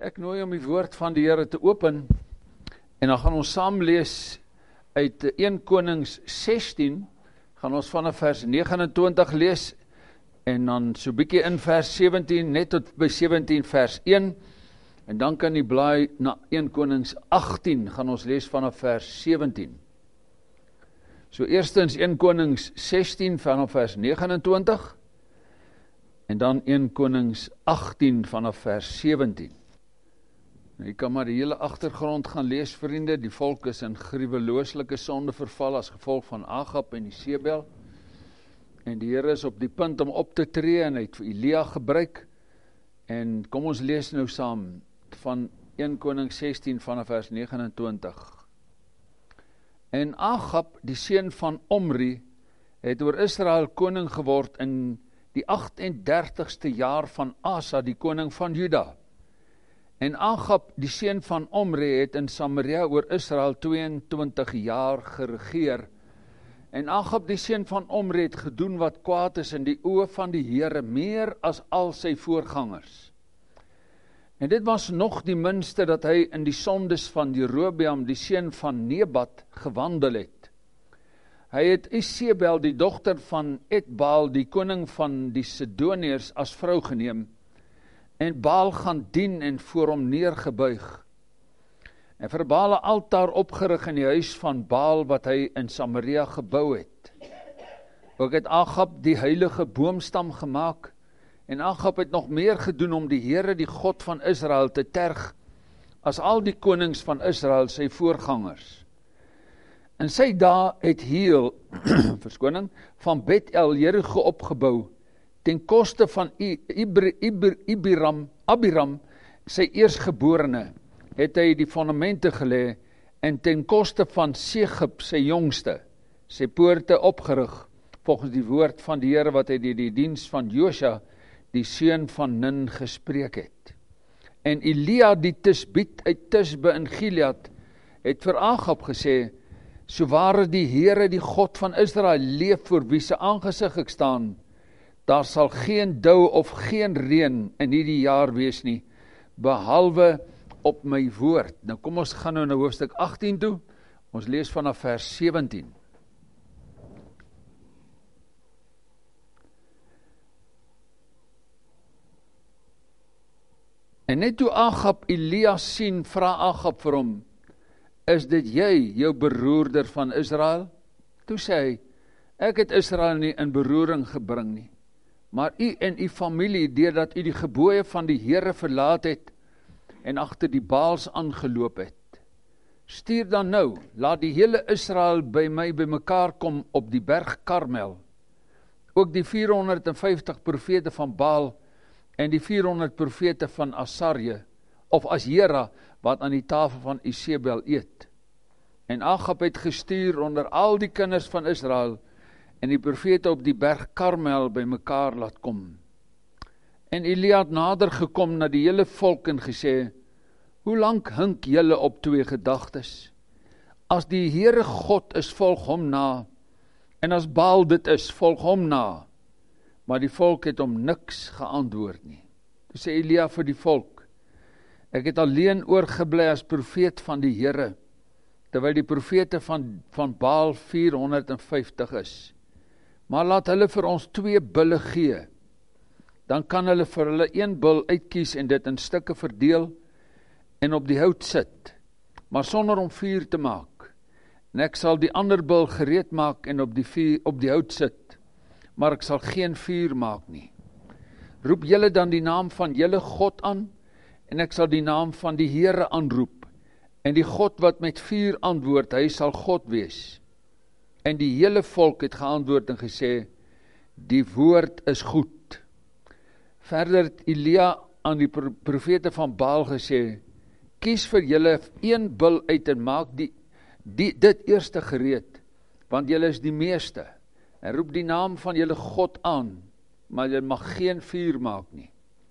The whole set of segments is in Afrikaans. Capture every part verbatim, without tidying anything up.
Ek nooi om die woord van die Here te open en dan gaan ons saam lees uit Eerste Konings sestien, gaan ons vanaf vers negen en twintig lees en dan so bietjie in vers sewentien, net tot by sewentien vers een en dan kan die blaai na Eerste Konings agttien, gaan ons lees vanaf vers sewentien. So eerstens Eerste Konings sestien vanaf vers negen en twintig en dan Eerste Konings agttien vanaf vers sewentien. Jy kan maar die hele agtergrond gaan lees, vriende. Die volk is in gruwelooslike sonde verval as gevolg van Agab en Isebel. En die Here is op die punt om op te tree en hy het vir Elia gebruik. En kom ons lees nou saam van Eerste Konings sestien vanaf vers negen en twintig. En Agab, die seun van Omri, het oor Israel koning geword in die agt-en-dertigste jaar van Asa, die koning van Juda. En Agab, die seun van Omri, het in Samaria oor Israel tweeëntwintig jaar geregeer. En Agab, die seun van Omri, het gedoen wat kwaad is in die oë van die Here, meer as al sy voorgangers. En dit was nog die minste dat hy in die sondes van Jerobeam, die seun van Nebat, gewandel het. Hy het Isebel, die dogter van Etbaal, die koning van die Sidoniërs, as vrou geneem, en Baal gaan dien en voor hom neergebuig. En vir Baal 'n altaar opgerig in die huis van Baal wat hy in Samaria gebou het. Ook het Agab die heilige boomstam gemaak, en Agab het nog meer gedoen om die Here, die God van Israel, te terg, as al die konings van Israel, sy voorgangers. In sy dae het Heel, verskoning, van Bethel Jerigo opgebou, ten koste van Ibr, Ibr, Ibiram, Abiram, sy eerstgeborene, het hy die fondamente gelê, en ten koste van Segub, sy jongste, sy poorte opgerig, volgens die woord van die Here wat hy die, die diens van Josja, die seun van Nun, gespreek het. En Elia, die Tisbiet uit Tisbe in Gilead, het vir Agab gesê, so ware die Here, die God van Israel, leef voor wie se aangesig ek staan, daar sal geen dou of geen reën in hierdie jaar wees nie, behalwe op my woord. Nou kom ons gaan nou na hoofstuk agttien toe, ons lees vanaf vers sewentien. En net toe Agab Elia sien, vra Agab vir hom, is dit jy, jou beroerder van Israel? Toe sê hy, ek het Israel nie in beroering gebring nie, maar u en u familie, deurdat u die gebooie van die Here verlaat het, en agter die Baals aangeloop het. Stuur dan nou, laat die hele Israel by my bymekaar kom op die berg Karmel, ook die vierhonderd en vyftig profete van Baal, en die vierhonderd profete van Asarje, of Asjera, wat aan die tafel van Isebel eet. En Agab het gestuur onder al die kinders van Israel, en die profete op die berg Karmel by mekaar laat kom. En Elia het nader gekom na die hele volk en gesê, hoe lank hink julle op twee gedagtes? As die Here God is, volg hom na, en as Baal dit is, volg hom na. Maar die volk het hom niks geantwoord nie. Toe sê Elia vir die volk, ek het alleen oorgebly as profeet van die Here, terwyl die profete van, van Baal vierhonderd en vyftig is. Maar laat hulle vir ons twee bulle gee, dan kan hulle vir hulle een bul uitkies en dit in stukke verdeel en op die hout sit, maar sonder om vuur te maak. En ek sal die ander bul gereed maak en op die, vuur, op die hout sit, maar ek sal geen vuur maak nie. Roep julle dan die naam van julle God aan, en ek sal die naam van die Here aanroep, en die God wat met vuur antwoord, hy sal God wees. En die hele volk het geantwoord en gesê, die woord is goed. Verder het Elia aan die profete van Baal gesê, kies vir julle een bul uit en maak die, die, dit eerste gereed, want julle is die meeste. En roep die naam van julle God aan, maar julle mag geen vuur maak nie.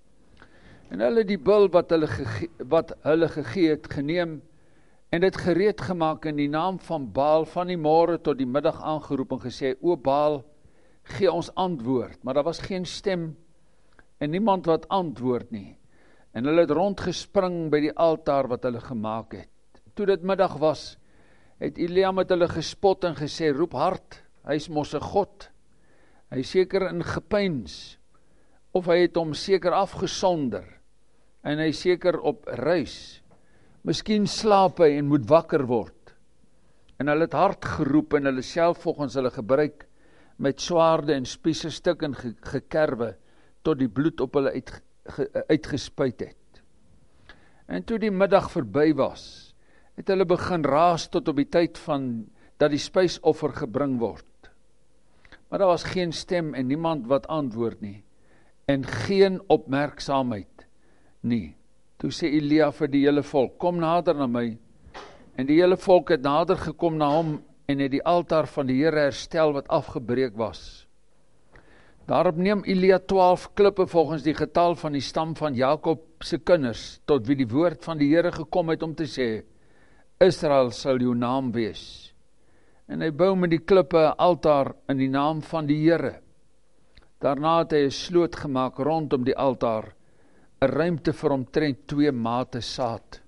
En hulle die bul wat hulle, gege, wat hulle gegee het, geneem, en dit gereed gemaak in die naam van Baal, van die môre tot die middag aangeroep en gesê, o Baal, gee ons antwoord, maar daar was geen stem, en niemand wat antwoord nie. En hulle het rondgespring by die altaar wat hulle gemaak het. Toe dit middag was, het Elia met hulle gespot en gesê, roep hard, hy is mos 'n God. Hy is seker in gepeins, of hy het hom seker afgesonder, en hy is seker op reis. Miskien slaap hy en moet wakker word. En hulle het hard geroep en hulle self volgens hulle gebruik, met swaarde en spiese stuk en ge gekerwe, tot die bloed op hulle uit, ge, uitgespuit het. En toe die middag verby was, het hulle begin raas tot op die tyd van, dat die spysoffer gebring word. Maar daar was geen stem en niemand wat antwoord nie, en geen opmerksaamheid nie. Toe sê Elia vir die hele volk, kom nader na my, en die hele volk het nader gekom na hom, en het die altaar van die Here herstel wat afgebreek was. Daarop neem Elia twaalf klippe volgens die getal van die stam van Jakob se kinders, tot wie die woord van die Here gekom het om te sê, Israel sal jou naam wees. En hy bou met die klippe 'n altaar in die naam van die Here. Daarna het hy 'n sloot gemaak rondom die altaar, 'n ruimte vir omtrent twee mate saad.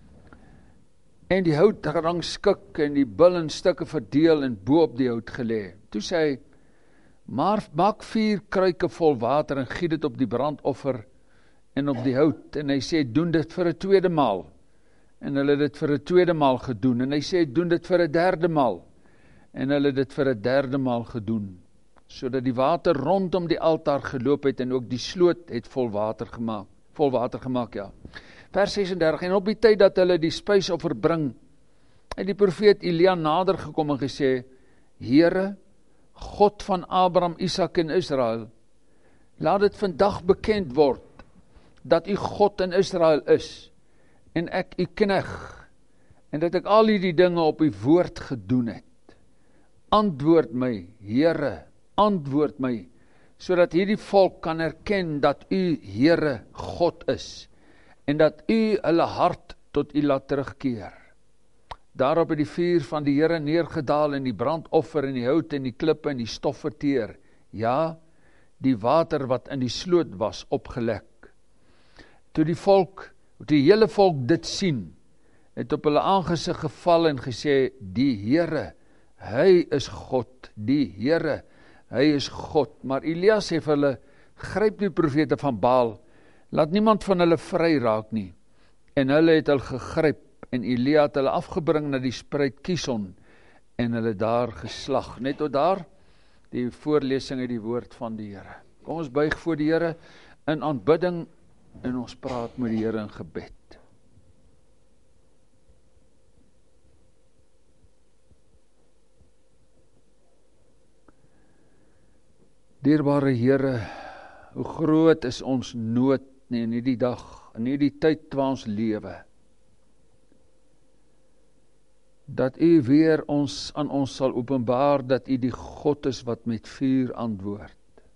En die hout gerangskik en die bil in stukke verdeel en bo op die hout gelê. Toe sê hy, maar maak vier kruike vol water en giet dit op die brandoffer en op die hout. En hy sê, doen dit vir 'n tweede maal. En hulle het dit vir 'n tweede maal gedoen. En hy sê, doen dit vir 'n derde maal. En hulle het dit vir 'n derde maal gedoen. Sodat die water rondom die altaar geloop het en ook die sloot het vol water gemaak. Vol water gemaak, ja. Vers sesendertig, en op die tyd dat hulle die spysoffer bring, het die profeet Elia nader gekom en gesê, Here, God van Abraham, Isak en Israel, laat dit vandag bekend word, dat u God in Israel is, en ek u knegt, en dat ek al hierdie dinge op u woord gedoen het. Antwoord my, Here, antwoord my, sodat hierdie volk kan erken dat u Here God is, en dat u hulle hart tot u laat terugkeer. Daarop het die vuur van die Here neergedaal en die brandoffer en die hout en die klippe en die stof verteer. Ja, die water wat in die sloot was opgelek. Toe die volk, die hele volk dit sien, het op hulle aangesig geval en gesê, die Here, hy is God, die Here, hy is God. Maar Elia sê vir hulle, gryp die profete van Baal, laat niemand van hulle vry raak nie. En hulle het hulle gegryp, en Elia het hulle afgebring na die spruit Kison, en hulle daar geslag. Net tot daar, die voorlesing uit die woord van die Here. Kom ons buig voor die Here in aanbidding, en ons praat met die Here in gebed. Dierbare Here, hoe groot is ons nood nie, in hierdie dag, in hierdie tyd waar ons lewe, dat u weer ons aan ons sal openbaar, dat u die God is wat met vuur antwoord.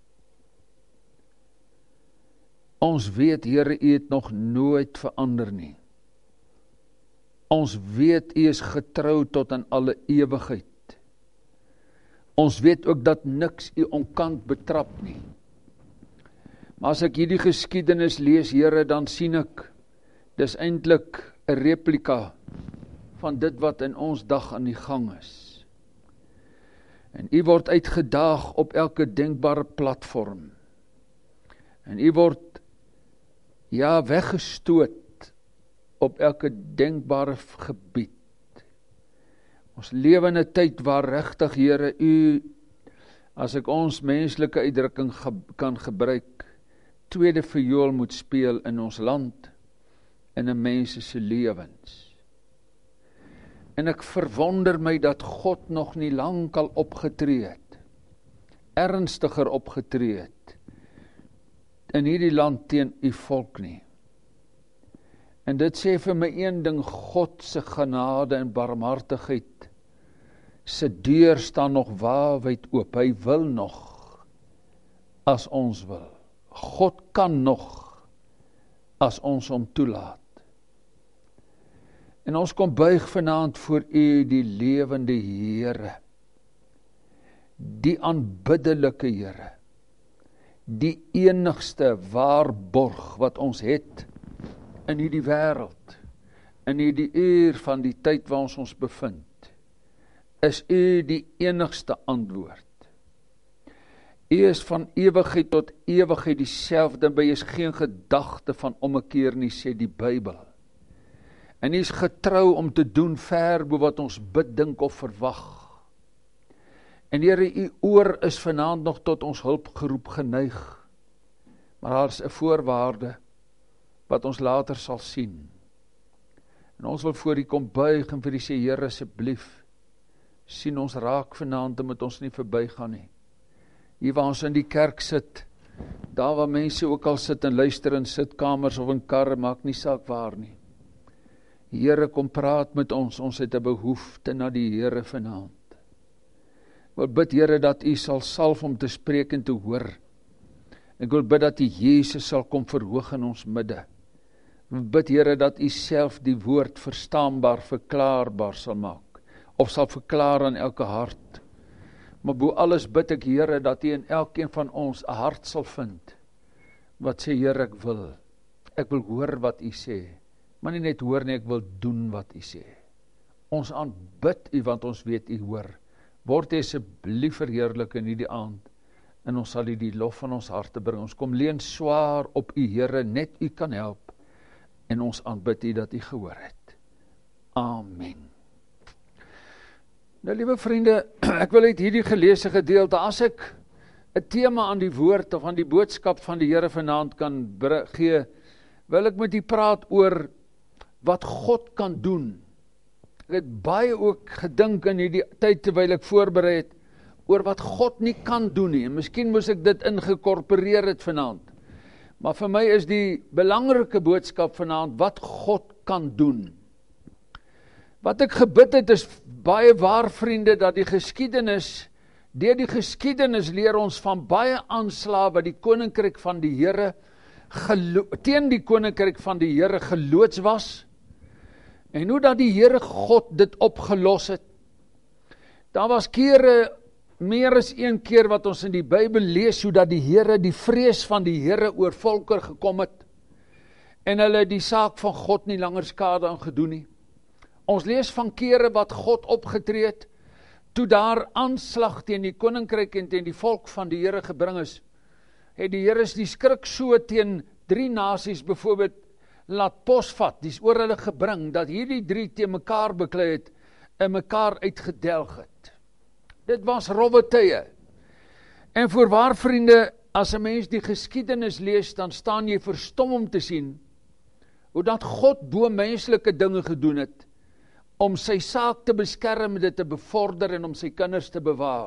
Ons weet, Here, u het nog nooit verander nie. Ons weet, u is getrou tot in alle ewigheid. Ons weet ook dat niks u onkant betrap nie. Maar as ek hierdie geskiedenis lees, Here, dan sien ek, dis eintlik 'n replika van dit wat in ons dag aan die gang is. En u word uitgedaag op elke denkbare platform. En u word, ja, weggestoot op elke denkbare gebied. Ons lewe in 'n tyd waar regtig, Here, u, as ek ons menslike uitdrukking ge, kan gebruik, tweede viool moet speel in ons land en in mense se lewens. En ek verwonder my dat God nog nie lank al opgetree het, ernstiger opgetree het, in hierdie land teen u volk nie. En dit sê vir my een ding, God se genade en barmhartigheid, se deur staan nog waawyd oop, hy wil nog, as ons wil. God kan nog, as ons hom toelaat. En ons kom buig vanaand voor u, die lewende Here, die aanbiddelike Here, die enigste waarborg wat ons het in hierdie wêreld, in hierdie uur van die tyd waar ons ons bevind, is U die enigste antwoord. U is van ewigheid tot ewigheid dieselfde, by is geen gedagte van ommekeer nie, sê die Bybel. En U is getrou om te doen ver bo wat ons bid, dink of verwag. En Here, U oor is vanaand nog tot ons hulp geroep geneig. Maar daar is 'n voorwaarde wat ons later sal sien. En ons wil voor U kom buig en vir U sê, Here, asseblief, sien ons raak vanaand en moet ons nie verbygaan nie. Hier waar ons in die kerk sit, daar waar mense ook al sit en luister in sitkamers of in karre, maak nie saak waar nie. Here, kom praat met ons, ons het 'n behoefte na die Here vanaand. Ek wil bid, Here, dat U sal salf om te spreek en te hoor. Ek wil bid dat U Jesus sal kom verhoog in ons midde. Ek wil bid, Here, dat U self die woord verstaanbaar, verklaarbaar sal maak, of sal verklaar aan elke hart. Maar bo alles bid ek, Here, dat U in elkeen van ons 'n hart sal vind, wat sê, Here, ek wil, ek wil hoor wat U sê, maar nie net hoor nie, ek wil doen wat U sê. Ons aanbid U, want ons weet U hoor. Word U asseblief verheerlik in hierdie aand, en ons sal U die lof van ons harte bring. Ons kom leun swaar op U, Here, net U kan help, en ons aanbid U dat U gehoor het. Amen. Nou, liewe vriende, ek wil uit hierdie geleesde gedeelte, as ek 'n tema aan die woord of aan die boodskap van die Here vanaand kan gee, wil ek met U praat oor wat God kan doen. Ek het baie ook gedink in hierdie tyd terwyl ek voorberei het, oor wat God nie kan doen nie, en miskien moes ek dit ingekorporeer het vanaand. Maar vir my is die belangrike boodskap vanaand, wat God kan doen. Wat ek gebid het is baie waar, vriende, dat die geskiedenis, deur die geskiedenis leer ons van baie aanslae wat die koninkryk van die Here, teen die koninkryk van die Here geloods was, en hoe dat die Here God dit opgelos het. Daar was kere, meer as een keer wat ons in die Bybel lees, hoe dat die Here, die vrees van die Here oor volke gekom het, en hulle die saak van God nie langer skade aan gedoen nie. Ons lees van kere wat God opgetree het, toe daar aanslag teen die koninkryk en teen die volk van die Here gebring is, het die Here die skrik so teen drie nasies byvoorbeeld laat posvat, die is oor hulle gebring, dat hierdie drie teen mekaar beklei het, en mekaar uitgedelg het. Dit was rowwe tye. En voorwaar, vriende, as 'n mens die geskiedenis lees, dan staan jy verstom om te sien, hoe dat God bo menslike dinge gedoen het, om sy saak te beskerm, dit te bevorder en om sy kinders te bewaar.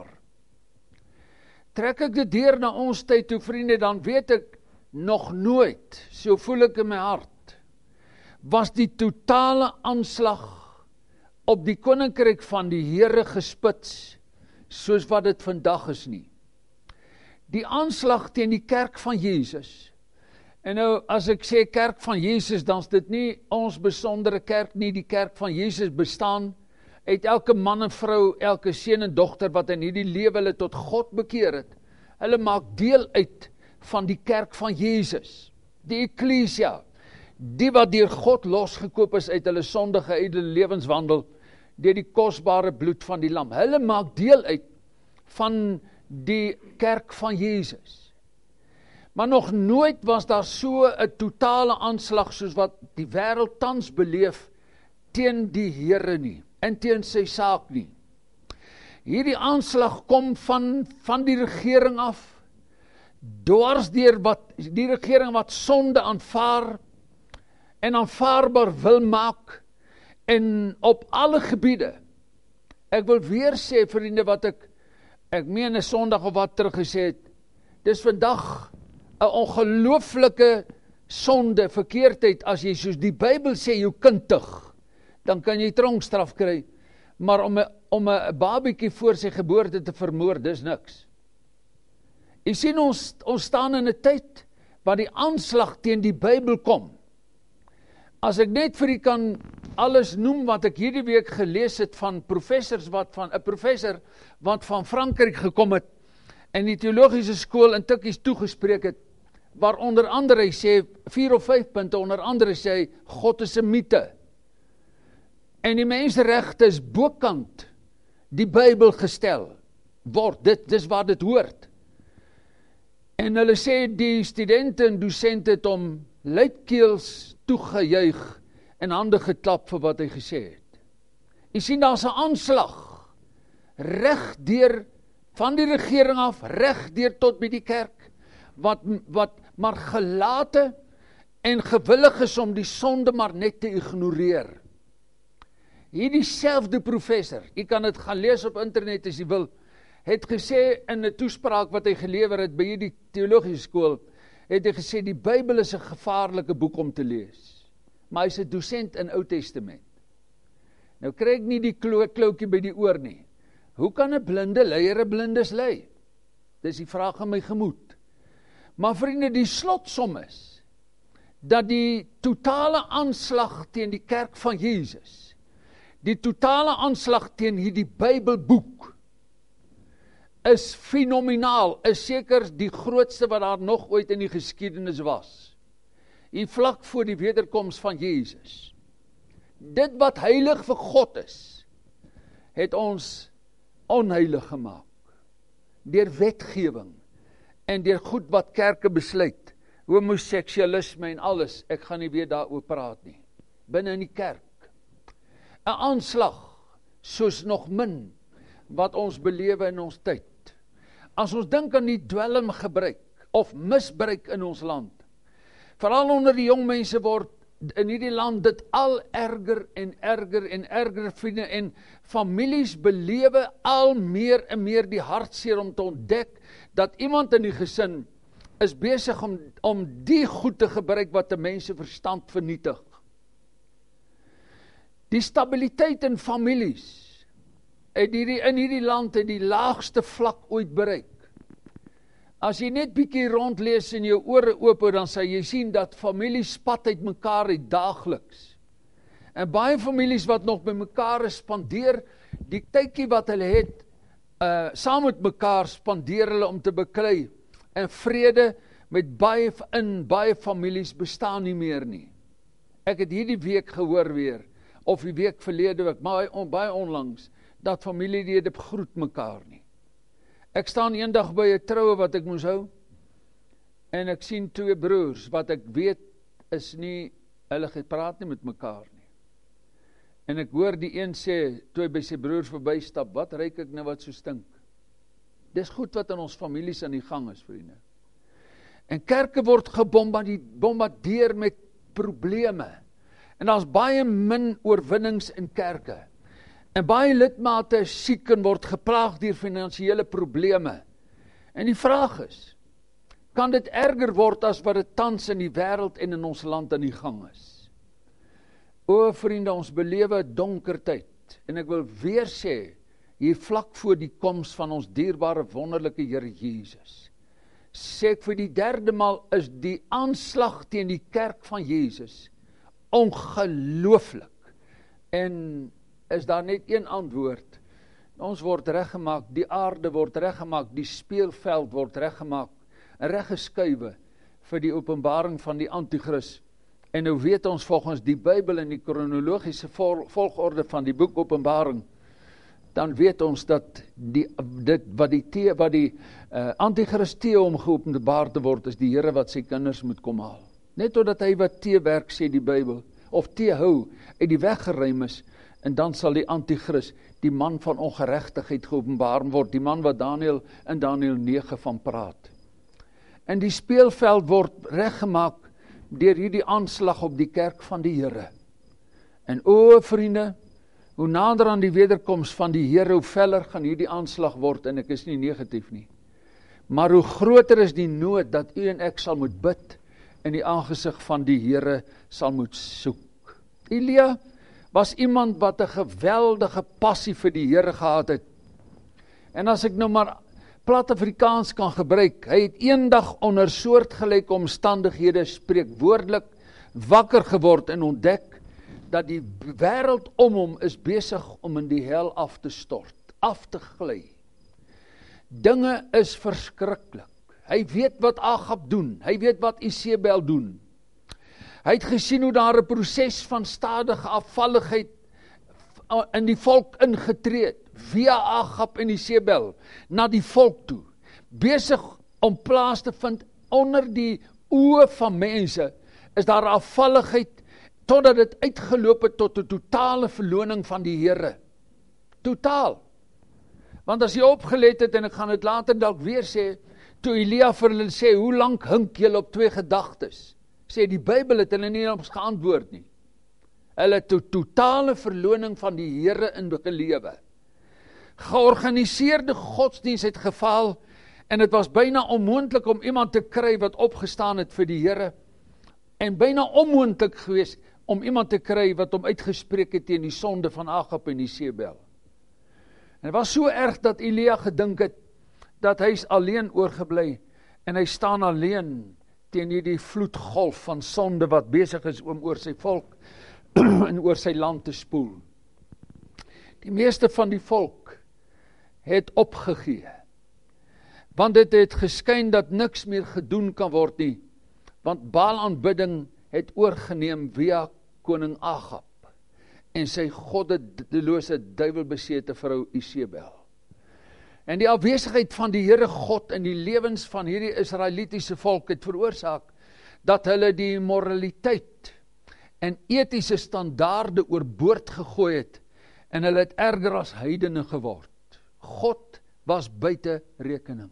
Trek ek dit deur na ons tyd toe, vriende, dan weet ek nog nooit, so voel ek in my hart, was die totale aanslag op die koninkryk van die Here gespits, soos wat dit vandag is nie. Die aanslag teen die kerk van Jesus, en nou as ek sê kerk van Jesus, dan is dit nie ons besondere kerk nie, die kerk van Jesus bestaan uit elke man en vrou, elke seun en dogter wat in hierdie lewe hulle tot God bekeer het. Hulle maak deel uit van die kerk van Jesus, die Ekklesia, die wat deur God losgekoop is uit hulle sondige ydelle lewenswandel, deur die kosbare bloed van die lam. Hulle maak deel uit van die kerk van Jesus. Maar nog nooit was daar so 'n totale aanslag soos wat die wêreld tans beleef teen die Here nie, en teen sy saak nie. Hierdie aanslag kom van, van die regering af, dwars deur wat, die regering wat sonde aanvaar, en aanvaarbaar wil maak, en op alle gebiede. Ek wil weer sê, vriende, wat ek, ek meen 'n Sondag of wat teruggesê het, dis vandag 'n ongelooflike sonde, verkeerdheid, as jy soos die Bybel sê, jou kind tug, dan kan jy tronkstraf kry, maar om 'n om 'n babietjie voor sy geboorte te vermoor, dis niks. Jy sien, ons, ons staan in 'n tyd, waar die aanslag teen die Bybel kom. As ek net vir u kan alles noem wat ek hierdie week gelees het van professors wat van 'n professor wat van Frankryk gekom het en die teologiese skool in Tikkies toegespreek het, waar onder andere hy sê, vier of vyf punte, onder andere sê hy, God is 'n mite. En die menseregte is bokant die Bybel gestel word, dit dis waar dit hoort. En hulle sê die studente en dosente het om luidkeels toegejuig en hande geklap vir wat hy gesê het. Jy sien, daar's 'n aanslag reg deur van die regering af, reg deur tot by die kerk, wat, wat maar gelate en gewillig is om die sonde maar net te ignoreer. Hierdie selfde professor, jy kan dit gaan lees op internet as jy wil, het gesê in 'n toespraak wat hy gelewer het by hierdie teologiese skool, het hy gesê, die Bybel is 'n gevaarlike boek om te lees. Maar hy is 'n dosent in Ou Testament. Nou kry ek nie die kloukie by die oor nie. Hoe kan 'n blinde leier 'n blindes lei? Dis die vraag in my gemoed. Maar vriende, die slotsom is, dat die totale aanslag teen die kerk van Jesus, die totale aanslag teen hierdie Bybelboek, is fenomenaal, is seker die grootste wat daar nog ooit in die geskiedenis was. Hier vlak voor die wederkoms van Jesus. Dit wat heilig vir God is, het ons onheilig gemaak. Deur wetgewing en deur goed wat kerke besluit, homoseksualisme en alles, ek gaan nie weer daaroor praat nie, binne in die kerk. 'n Aanslag, soos nog min, wat ons belewe in ons tyd. As ons dink aan die dwelmgebruik, of misbruik in ons land, veral onder die jong mense word in hierdie land dit al erger en erger en erger, vriende, en families belewe al meer en meer die hartseer om te ontdek, dat iemand in die gesin is besig om, om die goed te gebruik wat die mense verstand vernietig. Die stabiliteit in families het hierdie, in hierdie land het die laagste vlak ooit bereik. As jy net bietjie rondlees en jou ore oop, dan sal jy sien dat families spat uit mekaar uit daagliks. En baie families wat nog by mekaar spandeer, die tydjie wat hulle het, uh, saam met mekaar spandeer hulle om te beklei. En vrede met baie in baie families bestaan nie meer nie. Ek het hierdie week gehoor weer, of die week verlede week, baie, on, baie onlangs, dat familielede groet mekaar nie. Ek staan eendag by 'n troue wat ek moes hou, en ek sien twee broers, wat ek weet is nie, hulle gepraat nie met mekaar nie. En ek hoor die een sê, toe hy by sy broers verby stap, wat ruik ek nou wat so stink? Dis goed wat in ons families aan die gang is, vriende. En kerke word gebombardeer met probleme. En daar's baie min oorwinnings in kerke. En baie lidmate is siek en word geplaag deur finansiële probleme. En die vraag is, kan dit erger word as wat dit tans in die wêreld en in ons land aan die gang is? O vriende, ons belewe 'n donker tyd. En ek wil weer sê, hier vlak voor die koms van ons dierbare wonderlike Here Jesus, sê ek vir die derde maal, is die aanslag teen die kerk van Jesus ongelooflik. En is daar net een antwoord. Ons word reggemaak, die aarde word reggemaak, die speelveld word reggemaak, en reggeskuiwe vir die openbaring van die Antichrist. En nou weet ons volgens die Bybel in die kronologiese volgorde van die boek Openbaring, dan weet ons dat die, dit, wat die, te, wat die uh, Antichrist tee om geopenbaar te word, is die Here wat sy kinders moet kom haal. Net totdat hy wat teewerk, sê die Bybel, of tee hou, uit die weg geruim is, en dan sal die Antichrist, die man van ongeregtigheid geopenbaar word, die man wat Daniël in Daniël nege van praat. En die speelveld word reggemaak deur hierdie aanslag op die kerk van die Here. En o vriende, hoe nader aan die wederkoms van die Here, hoe feller gaan hierdie aanslag word, en ek is nie negatief nie. Maar hoe groter is die nood dat u en ek sal moet bid, en die aangesig van die Here sal moet soek. Elia was iemand wat 'n geweldige passie vir die Here gehad het. En as ek nou maar plat Afrikaans kan gebruik, hy het eendag onder soortgelyke omstandighede spreekwoordelik wakker geword en ontdek dat die wêreld om hom is besig om in die hel af te stort, af te gly. Dinge is verskriklik. Hy weet wat Agab doen. Hy weet wat Isebel doen. Hy het gesien hoe daar 'n proses van stadige afvalligheid in die volk ingetree het, via Agab en Isebel, na die volk toe, besig om plaas te vind onder die oë van mense, is daar afvalligheid, totdat dit uitgeloop het tot 'n totale verloning van die Here. Totaal. Want as jy opgelet het, en ek gaan dit later dalk weer sê, toe Elia vir hulle sê, hoe lank hink julle op twee gedagtes? Sê, die Bybel het hulle nie ons geantwoord nie. Hulle het 'n totale verloning van die Here in gelewe. Georganiseerde godsdienst het gefaal, en het was byna onmoontlik om iemand te kry wat opgestaan het vir die Here, en byna onmoontlik gewees om iemand te kry wat hom uitgespreek het teen die sonde van Agab en Isebel. En het was so erg dat Elia gedink het, dat hy is alleen oorgebly, en hy staan alleen teen hierdie vloedgolf van sonde wat besig is om oor sy volk en oor sy land te spoel. Die meeste van die volk het opgegee, want dit het geskyn dat niks meer gedoen kan word nie, want Baal-aanbidding het oorgeneem via koning Agab en sy goddelose duiwelbesete vrou Isebel. En die afwesigheid van die Here God in die lewens van hierdie Israelitiese volk het veroorsaak dat hulle die moraliteit en etiese standaarde oorboord gegooi het, en hulle het erger as heidene geword. God was buite rekening.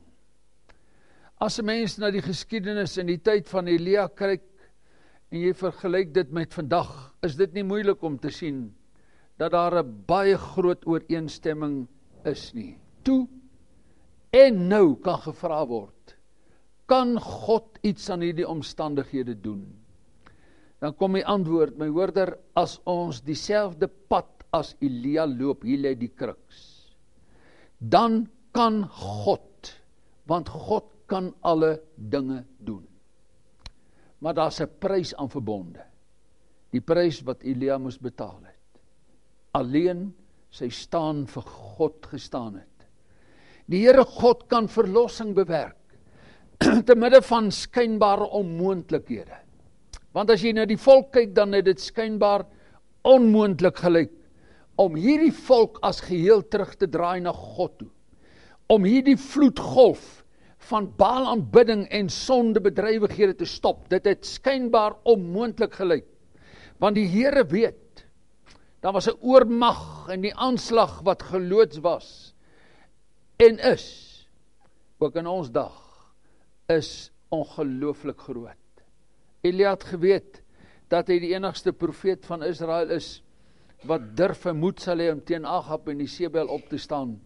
As 'n mens na die geskiedenis in die tyd van Elia kyk, en jy vergelyk dit met vandag, is dit nie moeilik om te sien, dat daar 'n baie groot ooreenstemming is nie. Toe, en nou kan gevra word, kan God iets aan hierdie omstandighede doen? Dan kom die antwoord, my hoorder, as ons dieselfde pad as Elia loop, hier lê die kruks, dan kan God, want God kan alle dinge doen. Maar daar's 'n prys aan verbonde, die prys wat Elia moes betaal het. Alleen sy staan vir God gestaan het. Die Here God kan verlossing bewerk, te midde van skynbare onmoontlikhede. Want as jy na die volk kyk, dan het dit skynbaar onmoontlik gelyk, om hierdie volk as geheel terug te draai na God toe, om hierdie vloedgolf van Baal-aanbidding en sondebedrywighede te stop. Dit het skynbaar onmoontlik gelyk, want die Here weet, daar was 'n oormag in die aanslag wat geloods was, en is, ook in ons dag, is ongelooflik groot. Elia het geweet, dat hy die enigste profeet van Israel is, wat durf en moed sal hê om teen Agab en Isebel op te staan.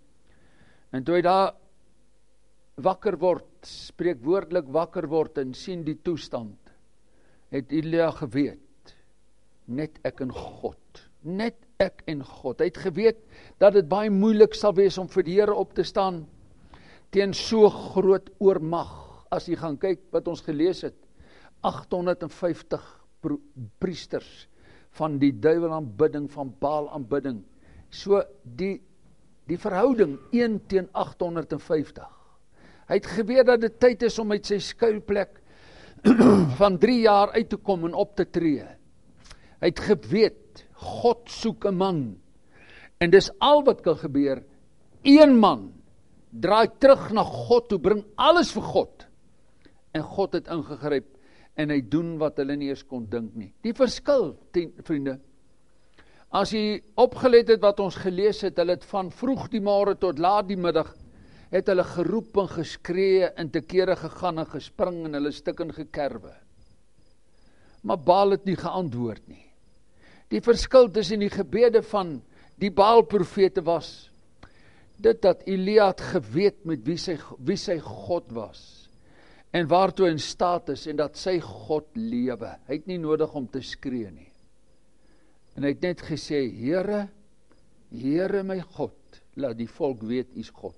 En toe hy daar wakker word, spreekwoordelik wakker word en sien die toestand, het Elia geweet, net ek en God, net ek en God. Hy het geweet, dat dit baie moeilik sal wees om vir die Here op te staan, teen so groot oormag. As jy gaan kyk wat ons gelees het, agthonderd vyftig priesters, van die duiwelaanbidding, van Baal-aanbidding, so die, die verhouding, een teen agthonderd vyftig. Hy het geweet dat dit tyd is om uit sy skuilplek van drie jaar uit te kom en op te tree. Hy het geweet, God soek 'n man, en dis al wat kan gebeur, een man, draai terug na God toe, bring alles vir God, en God het ingegryp, en hy doen wat hulle nie eers kon dink nie. Die verskil, ten, vriende, as jy opgelet het wat ons gelees het, hulle het van vroeg die môre tot laat die middag, het hulle geroep en geskree en te kere gegaan en gespring en hulle stik en gekerwe. Maar Baal het nie geantwoord nie. Die verskil tussen die gebede van die Baal-profete was, dit dat Elia het geweet met wie sy, wie sy God was, en waartoe in staat is, en dat sy God lewe. Hy het nie nodig om te skree nie. En hy het net gesê, Here, Here my God, laat die volk weet, U is God.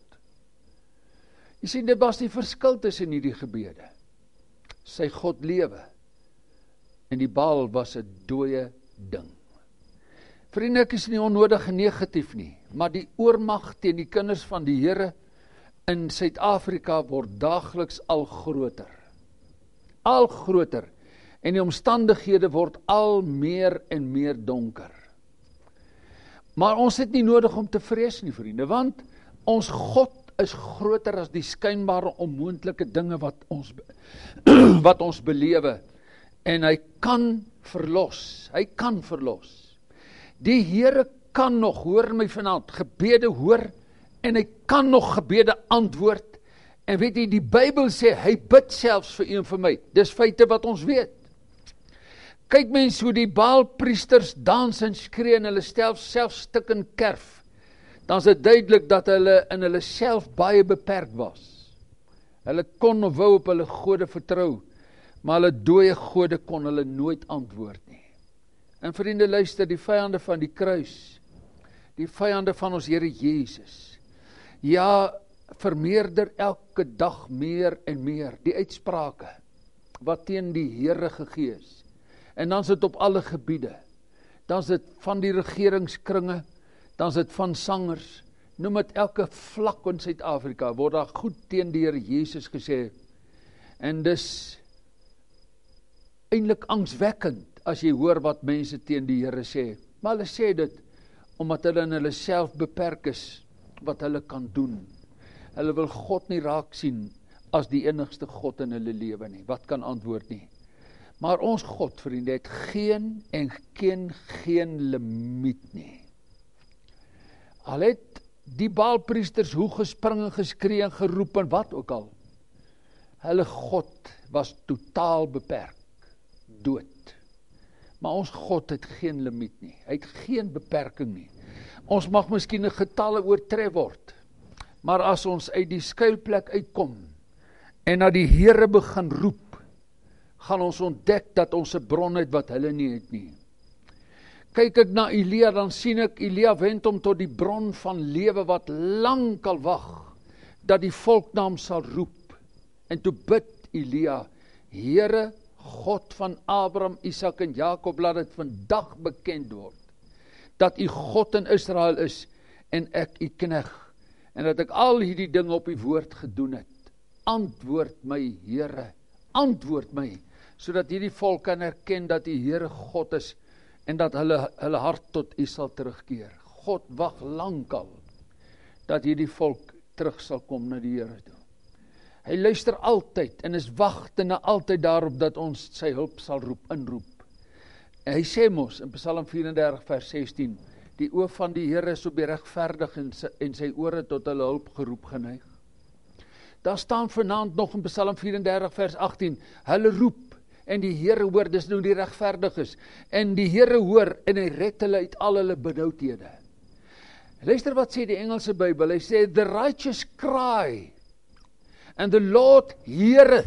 Jy sien, dit was die verskil tussen hierdie gebede. Sy God lewe, en die Baal was 'n dooie ding. Vriende, ek is nie onnodig negatief nie, maar die oormag teen die kinders van die Here in Suid-Afrika word daagliks al groter. Al groter. En die omstandighede word al meer en meer donker. Maar ons het nie nodig om te vrees nie, vriende, want ons God is groter as die skynbare onmoontlike dinge wat ons, wat ons belewe. En hy kan verlos. Hy kan verlos. Die Here kan nog, hoor my vanaand, gebede hoor, en hy kan nog gebede antwoord. En weet jy, die Bybel sê, hy bid selfs vir u en vir my. Dis feite wat ons weet. Kyk mens hoe die Baalpriesters dans en skree en hulle stel self stik en kerf. Dan is dit duidelik dat hulle in hulle self baie beperk was. Hulle kon of wou op hulle gode vertrou, maar hulle dooie gode kon hulle nooit antwoord nie. En vriende, luister, die vyande van die kruis, die vyande van ons Here Jesus, ja, vermeerder elke dag meer en meer die uitsprake wat teen die Here gegee is. En dan is dit op alle gebiede. Dan is dit van die regeringskringe, dan is dit van sangers, noem het elke vlak in Suid-Afrika, word daar goed teen die Here Jesus gesê. En dis eintlik angswekkend as jy hoor wat mense teen die Here sê. Maar hulle sê dit omdat hulle in hulle self beperk is wat hulle kan doen. Hulle wil God nie raak sien as die enigste God in hulle lewe nie. Wat kan antwoord nie? Maar ons God, vriende, het geen en ken geen limiet nie. Al het die Baalpriesters hoe gespring en geskree en geroep en wat ook al. Hulle God was totaal beperk, dood. Maar ons God het geen limiet nie. Hy het geen beperking nie. Ons mag miskien 'n getalle oortref word. Maar as ons uit die skuilplek uitkom en na die Here begin roep, gaan ons ontdek dat ons 'n bron het wat hulle nie het nie. Kyk ek na Elia, dan sien ek Elia wend hom tot die bron van lewe wat lank al wag, dat die volk na hom sal roep. En toe bid Elia, Here, God van Abraham, Isak en Jakob, laat dit vandag bekend word, dat u God in Israel is, en ek u knegg, en dat ek al hierdie dinge op u woord gedoen het. Antwoord my, Here, antwoord my, sodat hierdie volk kan erken dat die Here God is, en dat hulle, hulle hart tot u sal terugkeer. God wag lankal, dat hierdie volk terug sal kom na die Here toe. Hy luister altyd, en is wagtende altyd daarop, dat ons sy hulp sal roep, inroep. En hy sê mos, in Psalm vyf-en-dertig vers sestien, die oë van die Here is op die regverdig, en sy, en sy ore tot hulle hulp geroep geneig. Daar staan vanaand nog in Psalm vyf-en-dertig vers agttien, hulle roep, en die Here hoor, dis nou die regverdiges, en die Here hoor, en hy red hulle uit al hulle benoudhede. Luister wat sê die Engelse Bybel, hy sê, the righteous cry, and the Lord heareth,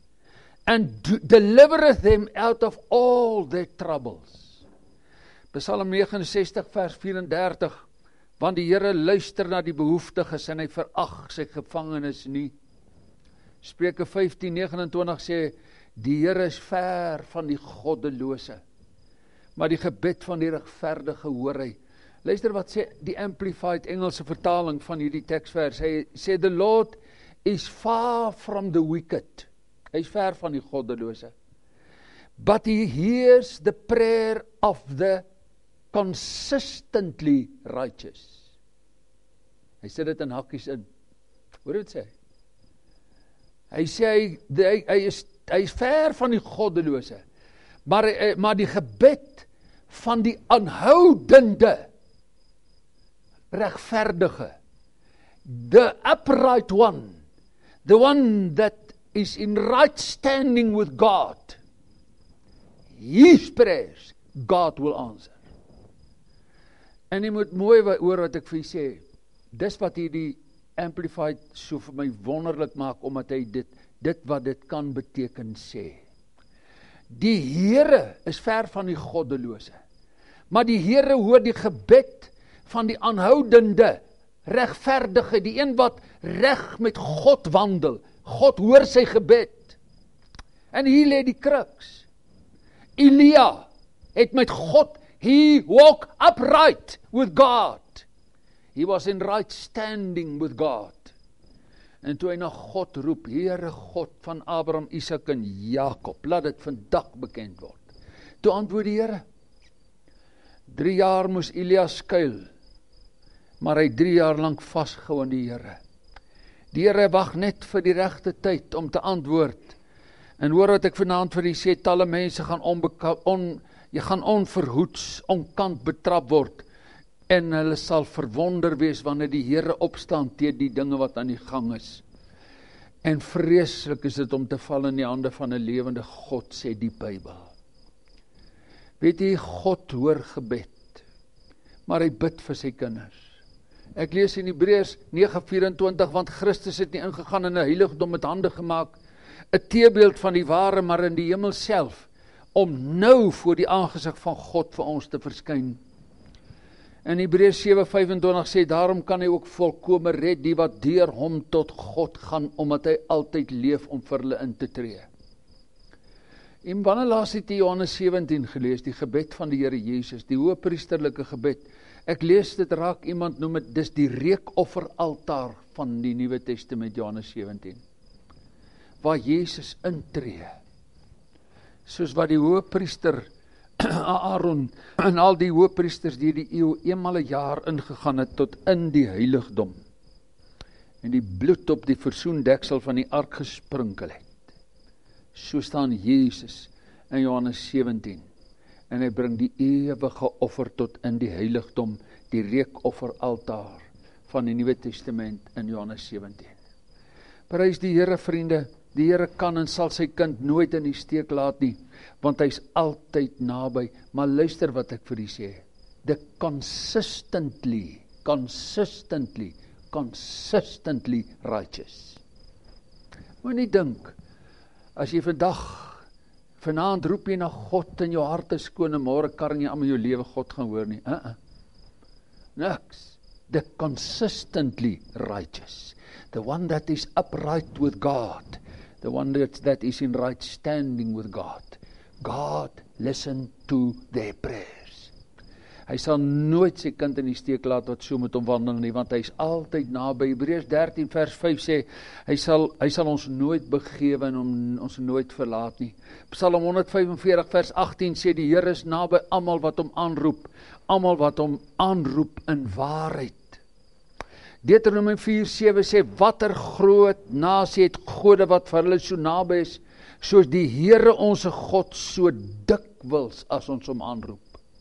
and delivereth them out of all their troubles. Psalm negenensestig vers vyf-en-dertig, want die Here luister na die behoeftiges, en hy verag sy gevangenes nie. Spreuke vyftien negenentwintig sê, die Here is ver van die goddelose, maar die gebed van die regverdige hoor hy. Luister wat sê die Amplified Engelse vertaling van hierdie teksvers. Hy sê, the Lord is far from the wicked. Hy is ver van die goddelose. But he hears the prayer of the consistently righteous. Hy sê dit in hakkies in. Hoor dit sê? Hy sê, hy, hy, hy, is, hy is ver van die goddelose, maar, maar die gebed van die aanhoudende, regverdige, the upright one, the one that is in right standing with God, his prayers, God will answer. En jy moet mooi hoor wat ek vir jy sê, dis wat hier die Amplified so vir my wonderlik maak, omdat hy dit, dit wat dit kan beteken sê. Die Here is ver van die goddelose, maar die Here hoor die gebed van die aanhoudende, regverdige, die een wat reg met God wandel. God hoor sy gebed. En hier lê die kruks. Elia het met God, he walked upright with God. He was in right standing with God. En toe hy na God roep, Here God van Abraham, Isak en Jakob, laat dit vandag bekend word. Toe antwoord die Here, drie jaar moes Elia skuil, maar hy drie jaar lang vasgehou aan die Here. Die Here wag net vir die regte tyd om te antwoord. En hoor wat ek vanaand vir u sê, talle mense gaan onbeka, on, jy gaan onverhoeds, onkant betrap word, en hulle sal verwonder wees wanneer die Here opstaan teen die dinge wat aan die gang is. En vreeslik is dit om te val in die hande van 'n lewende God, sê die Bybel. Weet jy, God hoor gebed, maar hy bid vir sy kinders. Ek lees in Hebreërs nege vyf-en-twintig, want Christus het nie ingegaan in 'n heiligdom met hande gemaak, 'n teebeeld van die ware, maar in die hemel self, om nou voor die aangesig van God vir ons te verskyn. In Hebreërs sewe vyf-en-twintig sê, daarom kan hy ook volkome red die wat deur hom tot God gaan, omdat hy altyd leef om vir hulle in te tree. En wanneer laas het jy Johannes sewentien gelees, die gebed van die Here Jesus, die hoëpriesterlike gebed? Ek lees dit raak, iemand noem het, dis die reekofferaltaar van die Nuwe Testament, Johannes sewentien. Waar Jesus intree, soos wat die hoëpriester Aaron en al die hoëpriesters die die eeuw eenmal 'n jaar ingegaan het tot in die heiligdom en die bloed op die versoendeksel van die ark gesprinkel het. So staan Jesus in Johannes sewentien en hy bring die ewige offer tot in die heiligdom, die reekofferaltaar van die Nuwe Testament in Johannes sewentien. Prys die Here, vriende. Die Here kan en sal sy kind nooit in die steek laat nie, want hy is altyd naby. Maar luister wat ek vir u sê, the consistently, consistently, consistently righteous. Moet nie dink, as jy vandag, vanaand roep jy na God in jou hart is skoon, en môre kan jy aan jou lewe God gaan hoor nie. Uh-uh. Niks. The consistently righteous. The one that is upright with God. The one that, that is in right standing with God. God listen to their prayers. Hy sal nooit sy kind in die steek laat wat so met hom wandel nie, want hy is altyd naby. Hebreërs dertien vers vyf sê, hy sal, hy sal ons nooit begewe en om, ons nooit verlaat nie. Psalm honderd vyf-en-veertig vers agttien sê, die Here is naby almal wat hom aanroep, almal wat hom aanroep in waarheid. Deuteronomium vier sewe sê, watter groot nasie het gode wat vir hulle so naby is, soos die Here onse God so dikwels as ons hom aanroep.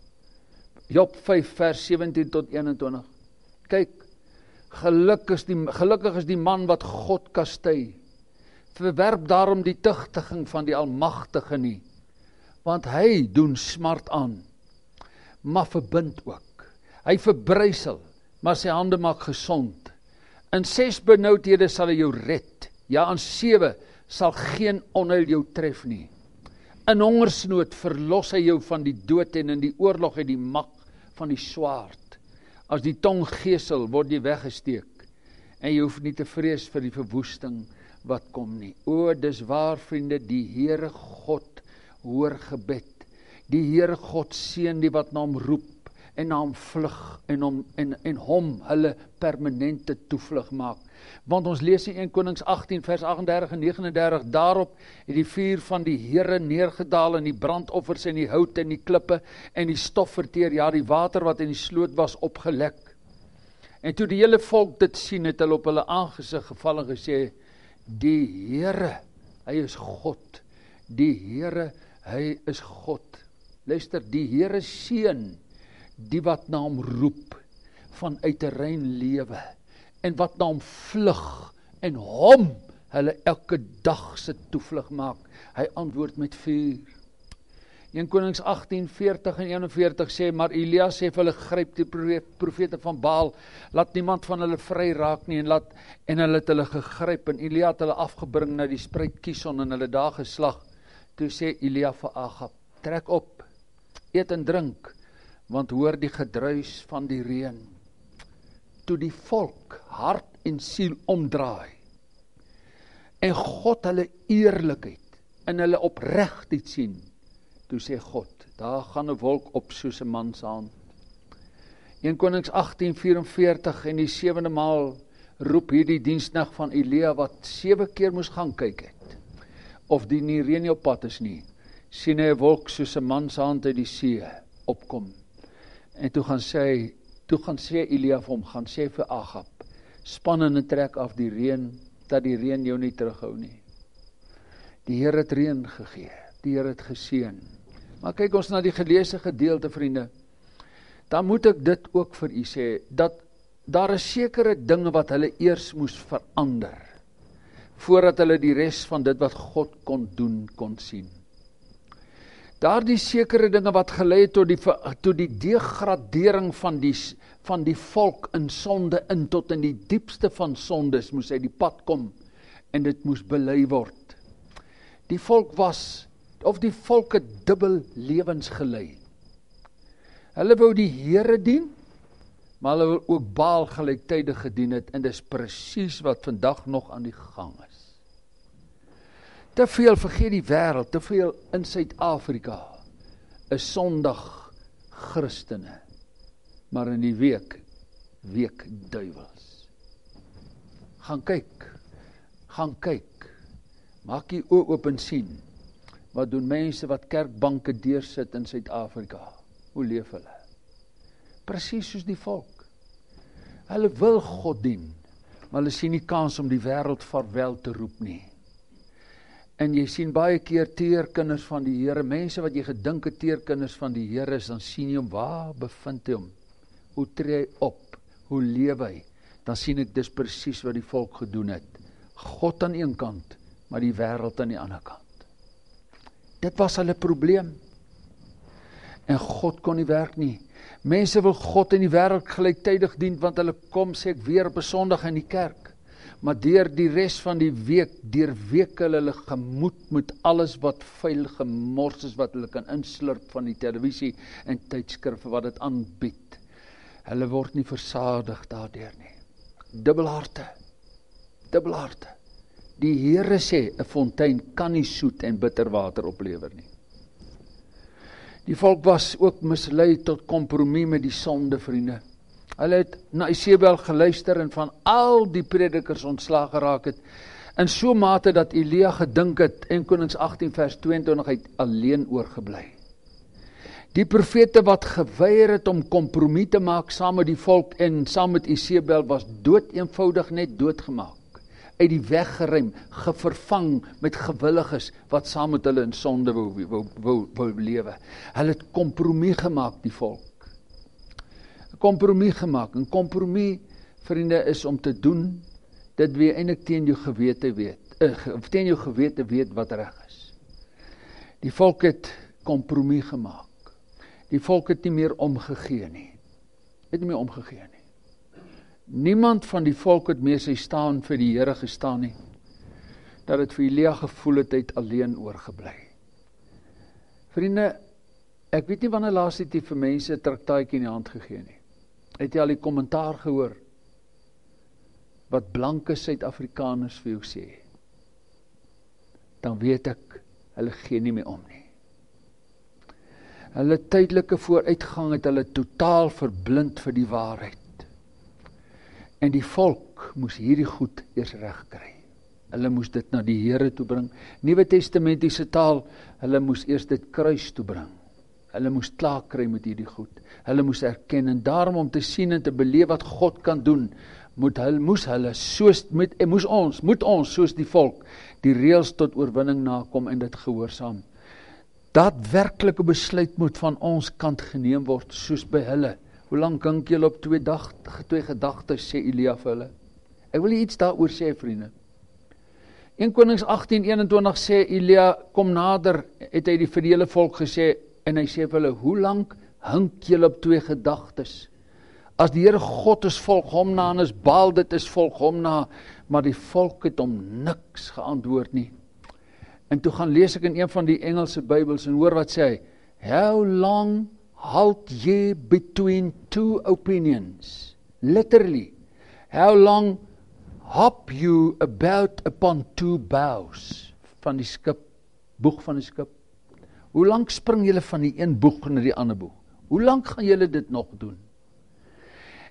Job vyf vers sewentien tot eenentwintig. Kyk, geluk is die, gelukkig is die man wat God kastei. Verwerp daarom die tugtiging van die Almagtige nie, want hy doen smart aan, maar verbind ook. Hy verbrysel, maar sy hande maak gesond. In ses benoudhede sal hy jou red. Ja, in sewe sal geen onheil jou tref nie. In hongersnood verlos hy jou van die dood en in die oorlog het die mag van die swaard. As die tong gesel, word jy weggesteek en jy hoef nie te vrees vir die verwoesting wat kom nie. O, dis waar, vriende, die Here God hoor gebed. Die Here God seën die wat na hom roep en na hom vlug en hom en en hom hulle permanente toevlug maak. Want ons lees in Eerste Konings agttien vers agt en dertig en nege en dertig, daarop het die vuur van die Here neergedaal en die brandoffers en die hout en die klippe en die stof verteer, ja, die water wat in die sloot was opgelek. En toe die hele volk dit sien, het hulle op hulle aangesig geval en gesê, die Here, hy is God. Die Here, hy is God. Luister, die Here seën die wat na hom roep vanuit 'n rein lewe en wat na hom vlug en hom hulle elke dag se toevlug maak. Hy antwoord met vuur. Eerste Konings agttien veertig en eenenveertig sê, maar Elia sê vir hulle, gryp die profete van Baal, laat niemand van hulle vry raak nie, en laat en hulle het hulle gegryp en Elia het hulle afgebring na die spruit Kison en hulle daar geslag. Toe sê Elia vir Agab, trek op, eet en drink, want hoor die gedruis van die reën. Toe die volk hart en siel omdraai en God hulle eerlikheid en hulle opregtheid sien, toe sê God, daar gaan 'n wolk op soos 'n man se hand. Eerste Konings agttien vyf en veertig en die sewende maal roep hierdie diensknegt van Elia, wat sewe keer moes gaan kyk het, of die nie reën nie op pad is nie, sien hy 'n wolk soos 'n man se hand uit die see opkom. En toe gaan sê, toe gaan sê Elia vir hom, gaan sê vir Agab, span en trek af die reën, dat die reën jou nie terughou nie. Die Here het reën gegee, die Here het geseën. Maar kyk ons na die geleesde gedeelte, vriende, dan moet ek dit ook vir u sê, dat daar is sekere dinge wat hulle eers moes verander, voordat hulle die res van dit wat God kon doen, kon sien. Daar die sekere dinge wat gelei het tot die, tot die degradering van die, van die volk in sonde in, tot in die diepste van sondes, moes hy die pad kom, en dit moes bely word. Die volk was, of die volk het dubbel lewens gelei. Hulle wou die Here dien, maar hulle wil ook Baal gelyktydig gedien het, en dis presies wat vandag nog aan die gang is. Te veel, vergeet die wêreld, te veel in Suid-Afrika, is Sondag Christene, maar in die week, week duiwels. Gaan kyk, gaan kyk, maak die oë oop en sien, wat doen mense wat kerkbanke deursit in Suid-Afrika? Hoe leef hulle? Presies soos die volk. Hulle wil God dien, maar hulle sien nie kans om die wêreld vaarwel te roep nie. En jy sien baie keer teerkinders van die Here, mense wat jy gedink het teerkinders van die Here is, dan sien jy hom, waar bevind hy hom? Hoe tree hy op? Hoe leef hy? Dan sien ek dis presies wat die volk gedoen het. God aan een kant, maar die wêreld aan die ander kant. Dit was hulle probleem. En God kon nie werk nie. Mense wil God in die wêreld gelyktydig dien, want hulle kom, sê ek weer, op 'n Sondag in die kerk. Maar deur die res van die week, deur weke hulle gemoed met alles wat vuil gemors is, wat hulle kan inslurp van die televisie en tydskrifte wat dit aanbied. Hulle word nie versadig daardeur nie. Dubbelharte. Dubbelharte. Die Here sê, 'n fontein kan nie soet en bitter water oplewer nie. Die volk was ook mislei tot kompromie met die sonde, vriende. Hulle het na Isebel geluister en van al die predikers ontslaag geraak het, in so mate dat Elia gedink het, en Konings agttien vers tweeëntwintig, het alleen oorgebly. Die profete wat geweier het om kompromie te maak saam met die volk en saam met Isebel, was dood eenvoudig net doodgemaak, uit die weg geruim, gevervang met gewilliges wat saam met hulle in sonde wou, wou, wou, wou lewe. Hulle het kompromie gemaak, die volk. Kompromie gemaak. En kompromie, vriende, is om te doen dit wie eintlik teen jou gewete weet, uh, teen jou gewete weet wat reg is. Die volk het kompromie gemaak. Die volk het nie meer omgegee nie. Het nie meer omgegee nie. Niemand van die volk het meer sy staan vir die Here gestaan nie. Dat het vir Elia gevoel het, het alleen oorgebly. Vriende, ek weet nie wanneer laas het jy vir mense 'n traktaatjie in die hand gegee nie. Het jy al die kommentaar gehoor wat blanke Suid-Afrikaners vir jou sê? Dan weet ek, hulle gee nie meer om nie. Hulle tydelike vooruitgang het hulle totaal verblind vir die waarheid. En die volk moes hierdie goed eers reg kry. Hulle moes dit na die Here toe bring. Nuwe Testamentiese taal, hulle moes eers dit kruis toe bring. Hulle moes klaar kry met hierdie goed. Hulle moes erken, en daarom om te sien en te beleef wat God kan doen, moet hulle, moes hulle, soos, met, moes ons, moet ons, soos die volk, die reëls tot oorwinning nakom en dit gehoorsaam. Daadwerklike besluit moet van ons kant geneem word, soos by hulle. Hoe lang dink julle op twee, dag, twee gedagtes, sê Elia vir hulle? Ek wil iets daaroor sê, vriende. Eerste Konings agttien eenentwintig sê Elia, kom nader, het hy die vir die hele volk gesê, en hy sê vir hulle, hoe lank hink julle op twee gedagtes? As die Here God is, volg hom na, en as Baal dit is, volg hom na, maar die volk het hom niks geantwoord nie. En toe gaan lees ek in een van die Engelse Bybels, en hoor wat sê hy, how long halt ye between two opinions? Literally, how long hop you about upon two bows? Van die skip, boeg van die skip. Hoe lang spring julle van die een boeg na die ander boeg? Hoe lang gaan julle dit nog doen?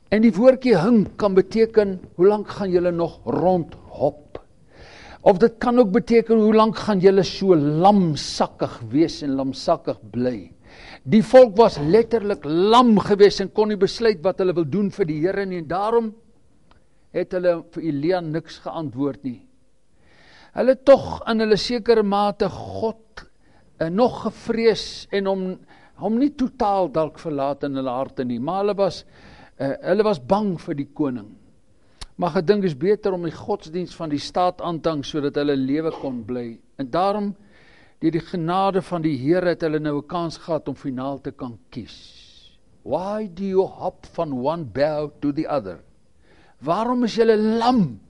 En die woordjie hing kan beteken, hoe lank gaan julle nog rondhop? Of dit kan ook beteken, hoe lank gaan julle so lamsakkig wees en lamsakkig bly? Die volk was letterlik lam gewees en kon nie besluit wat hulle wil doen vir die Here nie. En daarom het hulle vir Elia niks geantwoord nie. Hulle tog in hulle sekere mate God uh, nog gevrees en hom, hom nie totaal dalk verlaat in hulle harte nie, maar hulle was, uh, hulle was bang vir die koning. Maar gedink is beter om die godsdienst van die staat aan te hang, sodat hulle lewe kon bly. En daarom, deur die genade van die Here, het hulle nou 'n kans gehad om finaal te kan kies. Why do you hop from one bow to the other? Waarom is julle lam?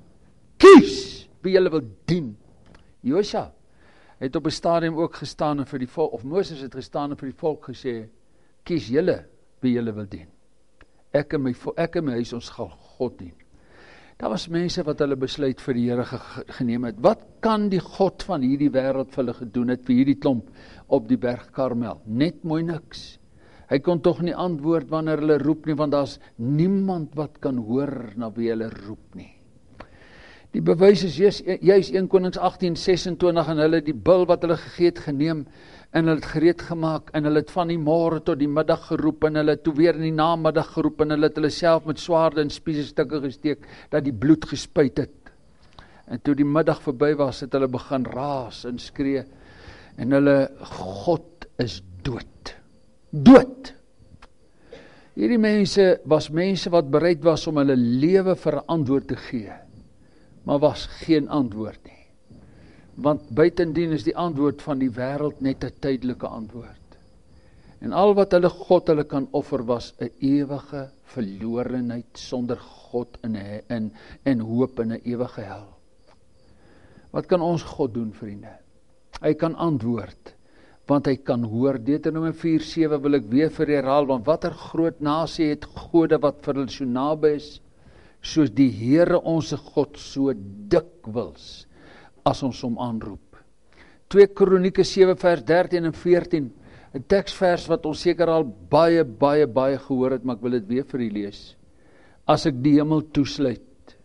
Kies wie julle wil dien. Josua het op 'n stadium ook gestaan en vir die volk, of Moses het gestaan en vir die volk gesê, kies julle wie julle wil dien. Ek en my, ek en my huis, ons gaan God dien. Daar was mense wat hulle besluit vir die Here geneem het. Wat kan die God van hierdie wêreld vir hulle gedoen het, vir hierdie klomp op die berg Karmel? Net mooi niks. Hy kon tog nie antwoord wanneer hulle roep nie, want daar's niemand wat kan hoor na wie hulle roep nie. Die bewys is juist, juist Eerste Konings agttien sesentwintig en hulle die bil wat hulle gegee het geneem en hulle het gereed gemaak en hulle het van die môre tot die middag geroep en hulle het toe weer in die namiddag geroep en hulle het hulle self met swaarde en spiesestukke gesteek dat die bloed gespuit het. En toe die middag verby was, het hulle begin raas en skree en hulle, God is dood. Dood! Hierdie mense was mense wat bereid was om hulle lewe vir 'n antwoord te gee, maar was geen antwoord nie. Want buitendien is die antwoord van die wêreld net 'n tydelike antwoord. En al wat hulle God hulle kan offer was 'n ewige verlorenheid sonder God in en, en hoop in 'n ewige hel. Wat kan ons God doen, vriende? Hy kan antwoord, want hy kan hoor. Deuteronomium vier sewe wil ek weer vir herhaal, want watter groot nasie het gode wat vir hulle so naby is, soos die Here onse God so dikwels as ons hom aanroep. twee Kronieke sewe vers dertien en veertien, 'n teksvers wat ons seker al baie, baie, baie gehoor het, maar ek wil dit weer vir u lees. As ek die hemel toesluit,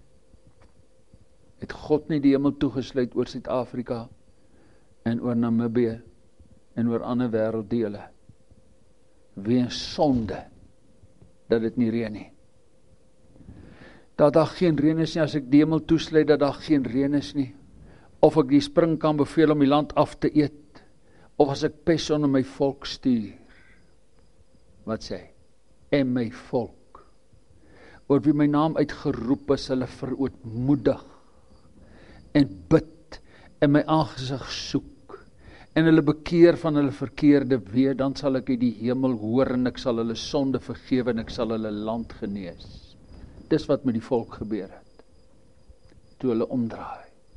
het God nie die hemel toegesluit oor Suid-Afrika en oor Namibië en oor ander wêrelddele, weens sonde, dat dit nie reën nie. Dat daar geen reën is nie, as ek die hemel toesluit, dat daar geen reën is nie, of ek die spring kan beveel om die land af te eet, of as ek pes onder my volk stuur. Wat sê? En my volk, oor wie my naam uitgeroep is, hulle verootmoedig, en bid, en my aangesig soek, en hulle bekeer van hulle verkeerde weë, dan sal ek uit die hemel hoor, en ek sal hulle sonde vergewe, en ek sal hulle land genees. Dis wat met die volk gebeur het, toe hulle omdraai.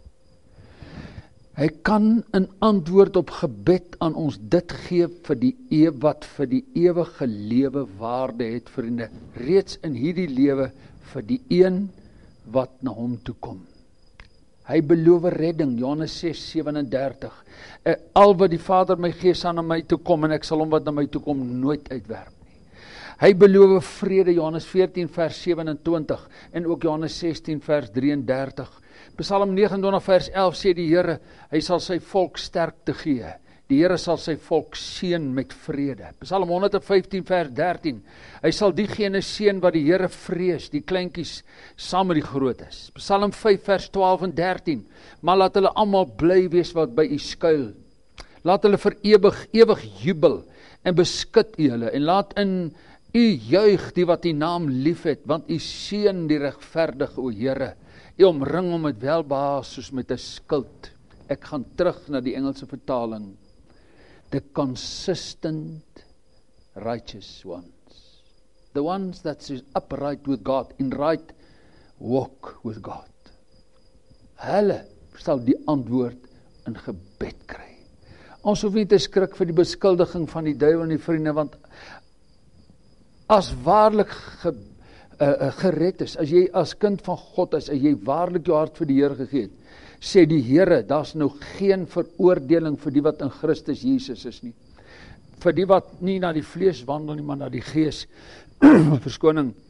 Hy kan in antwoord op gebed aan ons dit gee vir die eeu wat vir die ewige lewe waarde het, vriende, reeds in hierdie lewe vir die een wat na hom toe kom. Hy beloof redding, Johannes ses sewenendertig. Al wat die Vader my gee sal na my toe kom en ek sal hom wat na my toe kom nooit uitwerp nie. Hy beloof vrede, Johannes veertien vers sewenentwintig en ook Johannes sestien vers drieëndertig. Psalm negenentwintig vers elf sê die Here, hy sal sy volk sterkte gee. Die Here sal sy volk seën met vrede. Psalm honderdvyftien vers dertien, hy sal diegene seën wat die Here vrees, die kleintjies saam met die grootes. Psalm vyf vers twaalf en dertien, maar laat hulle almal bly wees wat by u skuil. Laat hulle vir ewig, ewig jubel en beskut u hulle en laat in u juig die wat u naam liefhet, want u seën die regverdige, o Here. U omring hom met welbehae soos met 'n skild. Ek gaan terug na die Engelse vertaling. The consistent righteous ones. The ones that is upright with God, in right walk with God. Hulle sal die antwoord in gebed kry. Ons hoef nie te skrik vir die beskuldiging van die duiwel en die vriende, want as waarlik ge, uh, uh, gered is, as jy as kind van God is, as jy waarlik jou hart vir die Here gegee het, sê die Here, daar's nou geen veroordeling vir die wat in Christus Jesus is nie. Vir die wat nie na die vlees wandel nie, maar na die gees, verskoning,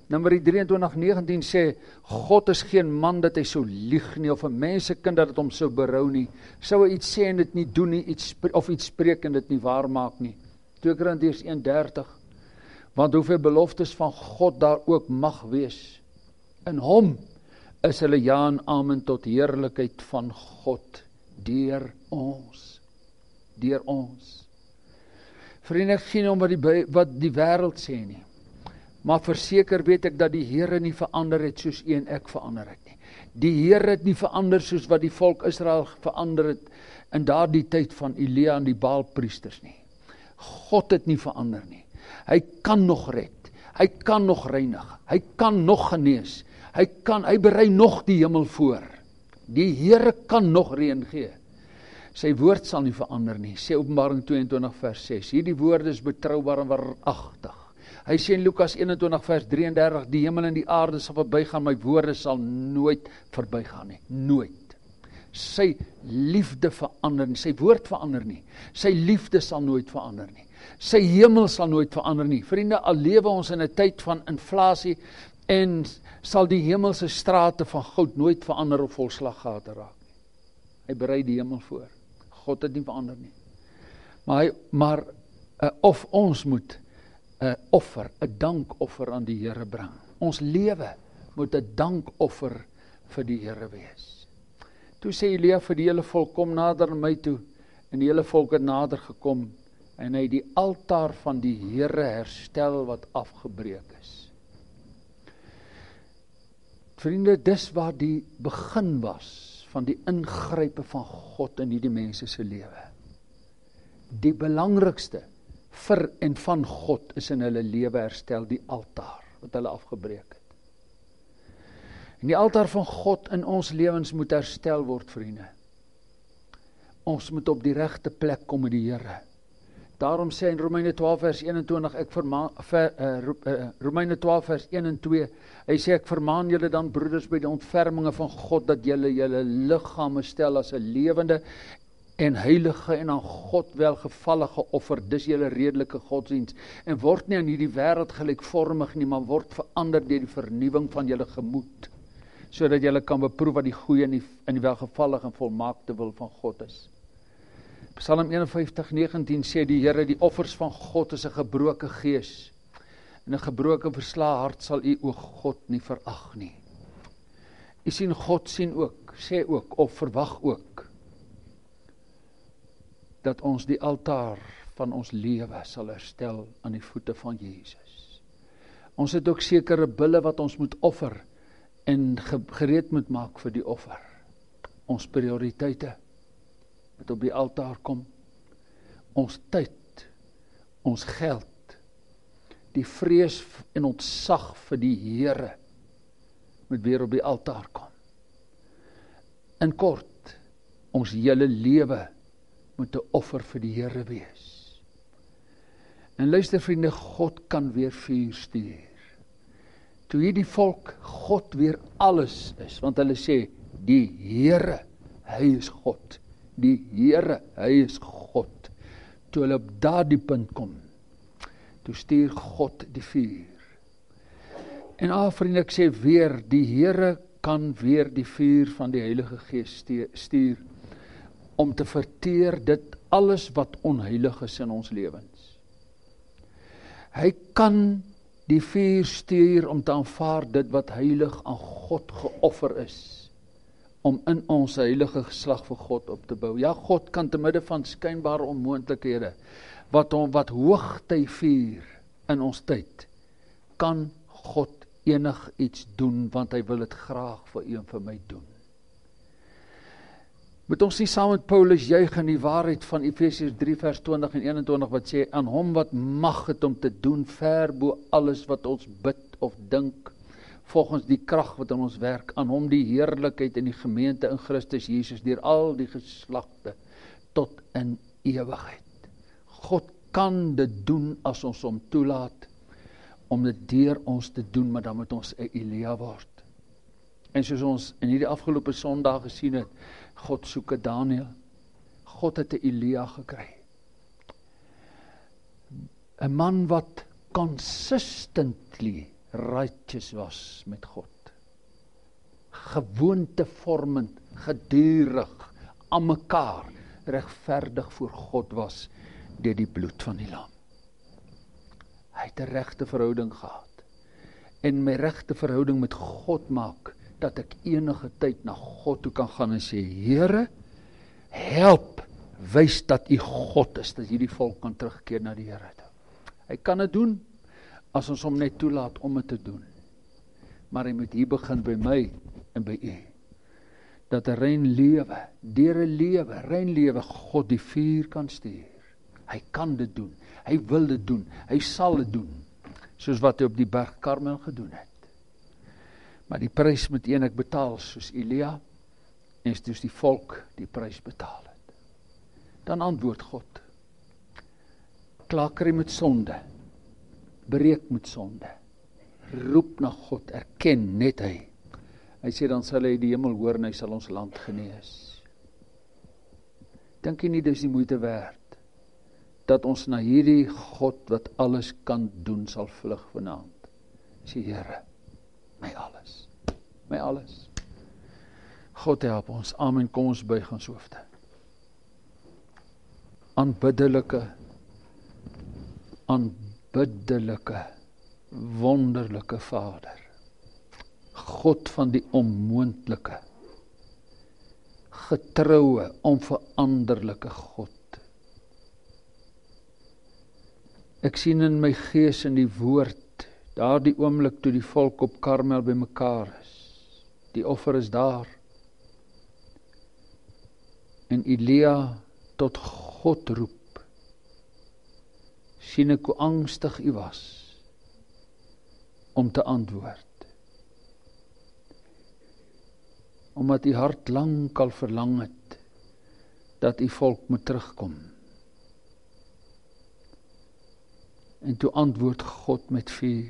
Numeri drieëntwintig negentien sê, God is geen man dat hy sou lieg nie, of 'n mensekind dat dit hom sou berou nie. Sou hy iets sê en dit nie doen nie, iets of iets spreek en dit nie waar maak nie. twee Korintiërs een dertig. Want hoeveel beloftes van God daar ook mag wees, in hom is hulle ja en amen tot heerlikheid van God, deur ons, deur ons. Vriende, ek gee nie om wat die, wat die wêreld sê nie, maar verseker weet ek dat die Here nie verander het soos u en ek verander het nie. Die Here het nie verander soos wat die volk Israel verander het in daardie tyd van Elia en die Baalpriesters nie. God het nie verander nie. Hy kan nog red, hy kan nog reinig, hy kan nog genees, hy kan, hy berei nog die hemel voor. Die Here kan nog reën gee. Sy woord sal nie verander nie, sê Openbaring tweeëntwintig vers ses. Hierdie woorde is betroubaar en waaragtig. Hy sê in Lukas eenentwintig vers drieëndertig, die hemel en die aarde sal verbygaan, my woorde sal nooit verbygaan nie, nooit. Sy liefde verander nie, sy woord verander nie, sy liefde sal nooit verander nie, sy hemel sal nooit verander nie. Vriende, al lewe ons in 'n tyd van inflasie en sal die hemelse strate van goud nooit verander of vol slaggate raak nie. Hy berei die hemel voor. God het nie verander nie. Maar, hy, maar uh, of ons moet 'n offer, 'n dankoffer aan die Here bring. Ons lewe moet 'n dankoffer vir die Here wees. Toe sê Elia vir die hele volk, kom nader aan my toe, en die hele volk het nader gekom, en hy het die altaar van die Here herstel wat afgebreek is. Vriende, dis waar die begin was van die ingrype van God in hierdie mense se lewe. Die belangrikste vir en van God is in hulle lewe herstel, die altaar wat hulle afgebreek het. En die altaar van God in ons lewens moet herstel word, vriende. Ons moet op die regte plek kom met die Here. Daarom sê in Romeine twaalf vers eenentwintig, ek vermaan, ver, uh, uh, Romeine twaalf vers een en twee, hy sê, ek vermaan julle dan broeders by die ontferminge van God, dat julle julle liggame stel as 'n lewende en heilige en aan God welgevallige offer, dis julle redelike godsdiens, en word nie aan hierdie wêreld gelykvormig nie, maar word verander deur die vernuwing van julle gemoed, sodat julle kan beproef wat die goeie en die, en die welgevallige en volmaakte wil van God is. Psalm eenenvyftig negentien sê die Here, die offers van God is 'n gebroke gees, en 'n gebroke verslae hart sal u, o God, nie verag nie. U sien, God sien ook, sê ook, of verwag ook, dat ons die altaar van ons lewe sal herstel aan die voete van Jesus. Ons het ook sekere bulle wat ons moet offer en gereed moet maak vir die offer. Ons prioriteite moet op die altaar kom. Ons tyd, ons geld, die vrees en ontzag vir die Here moet weer op die altaar kom. In kort, ons hele lewe moet 'n offer vir die Here wees. En luister vriende, God kan weer vuur stuur. Toe hierdie volk God weer alles is, want hulle sê, die Here, hy is God. Die Here, hy is God. Toe hulle op daardie punt kom, toe stuur God die vuur. En ah, vriende, ek sê weer, die Here kan weer die vuur van die Heilige Gees stuur, om te verteer dit alles wat onheilig is in ons lewens. Hy kan die vuur stuur om te aanvaar dit wat heilig aan God geoffer is, om in ons heilige geslag vir God op te bou. Ja, God kan te midde van skynbare onmoontlikhede, wat, wat hoogty vier in ons tyd, kan God enig iets doen, want hy wil dit graag vir u en vir my doen. Moet ons nie saam met Paulus juig in die waarheid van Efesiërs drie vers twintig en eenentwintig wat sê, aan hom wat mag het om te doen ver bo alles wat ons bid of dink, volgens die krag wat in ons werk, aan hom die heerlikheid in die gemeente in Christus Jesus, deur al die geslagte, tot in ewigheid. God kan dit doen as ons hom toelaat, om dit deur ons te doen, maar dan moet ons 'n Elia word. En soos ons in hierdie afgelope Sondag gesien het, God soek 'n Daniël. God het 'n Elia gekry. 'n man wat consistently righteous was met God. Gewoontevormend, gedurig, aan mekaar, regverdig voor God was, deur die bloed van die lam. Hy het 'n regte verhouding gehad. En my regte verhouding met God maak, dat ek enige tyd na God toe kan gaan en sê, Here, help, wys dat U God is, dat hierdie volk kan terugkeer na die Here toe. Hy kan dit doen, as ons hom net toelaat om dit te doen. Maar hy moet hier begin by my en by U. Dat 'n rein lewe, deur 'n lewe, rein lewe, God die vuur kan stuur. Hy kan dit doen, hy wil dit doen, hy sal dit doen, soos wat hy op die berg Karmel gedoen het. Maar die prys moet een ek betaal, soos Elia, en soos die volk die prys betaal het. Dan antwoord God, klaker met sonde, breek met sonde, roep na God, erken net hy. Hy sê, dan sal hy die hemel hoor en hy sal ons land genees. Dink jy nie, dis die moeite werd, dat ons na hierdie God wat alles kan doen, sal vlug vanaand. Sê, Here, my alles, my alles. God help ons, amen, kom ons buig ons hoofde. Aanbiddelike, aanbiddelike, wonderlike Vader, God van die onmoontlike, getroue, onveranderlike God. Ek sien in my gees in die woord, daar die oomblik toe die volk op Karmel by mekaar is. Die offer is daar. En Elia tot God roep. Sien ek hoe angstig U was om te antwoord. Omdat U hart lank al verlang het dat U volk moet terugkom. En toe antwoord God met vuur.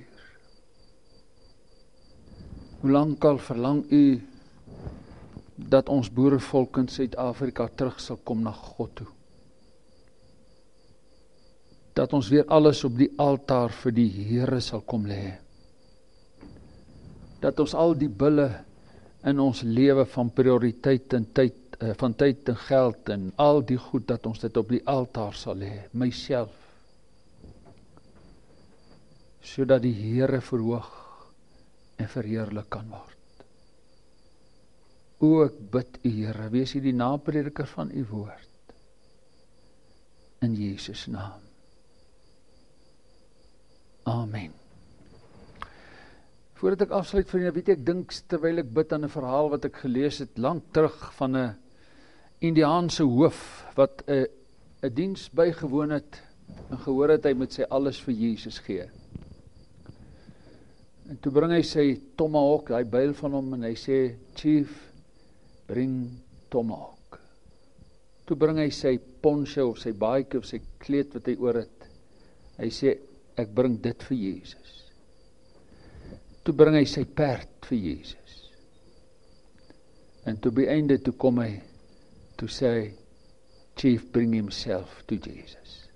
Hoe lank al verlang U dat ons boerevolk in Suid-Afrika terug sal kom na God toe. Dat ons weer alles op die altaar vir die Here sal kom lê. Dat ons al die bulle in ons lewe van prioriteit en tyd, van tyd en geld en al die goed, dat ons dit op die altaar sal lê, myself. Sodat die Here verhoog en verheerlik kan word. O, ek bid U Here, wees U die naprediker van U woord. In Jesus naam. Amen. Voordat ek afsluit, vriende, weet ek dink terwyl ek bid aan 'n verhaal wat ek gelees het lank terug van 'n Indiaanse hoof wat 'n 'n diens bygewoon het en gehoor het hy moet sy alles vir Jesus gee. En toe bring hy sy tomahawk, hy byl van hom en hy sê, Chief, bring tomahawk. Toe bring hy sy poncho of sy baadjie of sy kleed wat hy oor het. Hy sê, ek bring dit vir Jesus. Toe bring hy sy perd vir Jesus. En toe by einde toe kom hy, toe sê hy, Chief, bring himself to Jesus.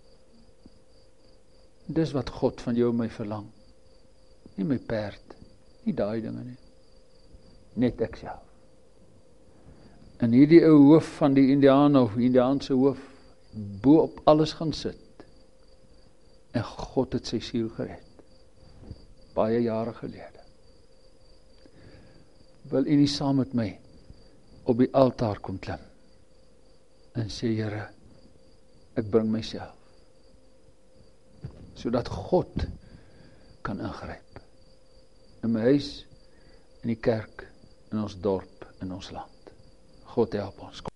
Dis wat God van jou en my verlang. Nie my perd, nie daai dinge nie. Net ek self. En hierdie ou hoof van die Indiane of Indiaanse hoof, bo op alles gaan sit. En God het sy siel gered. Baie jare gelede. Wil U nie saam met my op die altaar kom klim en sê, Here, ek bring myself. Sodat God kan ingryp. In my huis, in die kerk, in ons dorp, in ons land. God help ons.